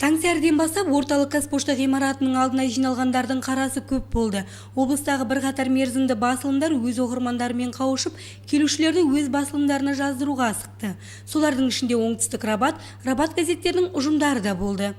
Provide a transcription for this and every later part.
Таңсәрден бастап орталық Қазпошта ғимаратының алдына жиналғандардың қарасы көп болды. Облыстағы бірқатар мерзімді басылымдар өз оқырмандарымен қауышып, келушілерді өз басылымдарына жаздыруға асықты. Солардың ішінде оңтүстік Рабат газеттерінің ұжымдары да болды.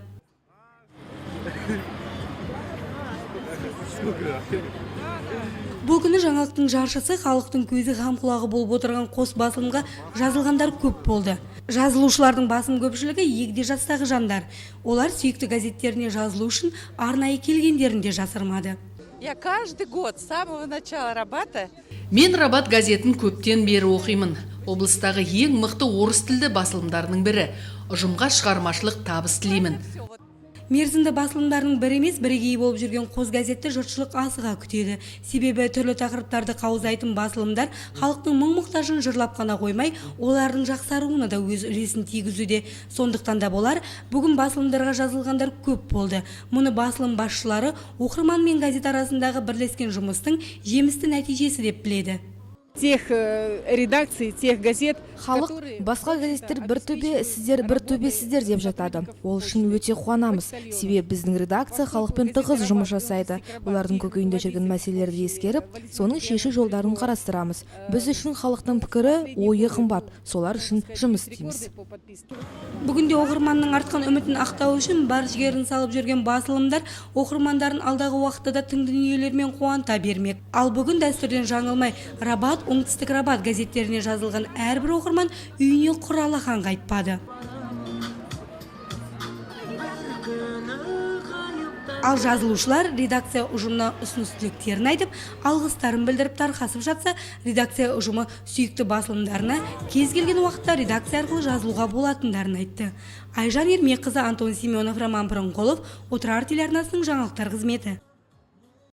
Бұл күні жаңалықтың жаршысы, халықтың көзі һәм құлағы болып отырған қос басылымға жазылғандар көп болды. Жазылушылардың басым көпшілігі егде жастағы жандар. Олар сүйікті газеттеріне жазылу үшін арнайы келгендерін де жасырмады. Я каждый год с самого начала Рабата. Мен Рабат газетін көптен бері оқимын. Облыстағы ең мықты орыс тілді басылымдарының бірі. Ұжымға шығармашылық табыс тілеймін. Мерзімді басылымдарының бірі емес, бірегей болып жүрген қос газетті жұртшылық асыға күтеді. Себебі түрлі тақырыптарды қаузайтын басылымдар халықтың мұң-мұқтажын жырлап қана қоймай, олардың жақсаруына да өз үлесін тигізуде. Сондықтан да болар, бүгін басылымдарға жазылғандар көп болды. Мұны басылым басшылары оқырман мен газет арасындағы бірлескен жұмыстың жемісті нәтижесі деп біледі. Тех редакций, тех газет. Халық басқа газеттер бір төбе, сіздер бір төбесіздер деп жатады. Ол үшін өте қуанамыз. Себебі біздің редакция халықпен тығыз жұмыс жасайды. Олардың көкейінде жүрген мәселелерді ескеріп, соның шешу жолдарын қарастырамыз. Біз үшін халықтың пікірі, ойы қымбат. Солар үшін жұмыс істейміз. Бүгінде оқырманның артқан үмітін ақтау үшін бар жігерін салып жүрген басылымдар оқырмандарын алдағы уақытта да тың дүниелермен қуанта бермек. Ал бүгін дәстүрден жаңылмай Рабат, оңтүстік Рабат газеттеріне жазылған әрбір оқырман үйіне құралақан қайтпады. Ал жазылушылар редакция ұжымына ұсыныс-тілектерін айтып, алғыстарын білдіріп тарқасып жатса, редакция ұжымы сүйікті басылымдарына кез келген уақытта редакция арқылы жазылуға болатындарын айтты. Айжан Ермекқызы, Антон Семенов, Роман Пырынқолов, Отырар телеарнасының жаңалықтар қызметі.